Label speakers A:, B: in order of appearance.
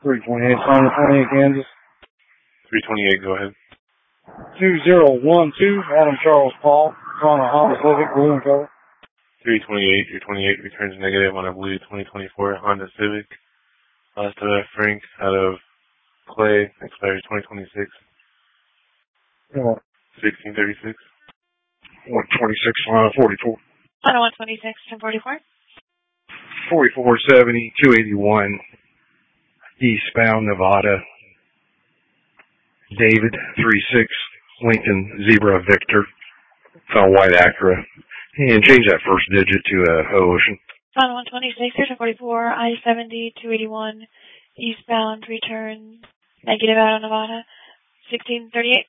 A: 328, Sonny 28, Kansas.
B: 328, go ahead.
A: 2012, Adam Charles Paul, Honda Civic, blue and color.
B: 328, your 28 returns negative on a blue 2024 Honda Civic. Last Frank out of Clay, expires 2026.
A: What?
B: 1636.
A: 126, 44.
C: Honda 126, 1044.
A: 4470, 281, eastbound Nevada. David, 36, Lincoln Zebra Victor, white Acura. And change that first digit to Ocean.
C: Honda 126, 1044, I-70, 281, eastbound, return, negative out of Nevada, 1638.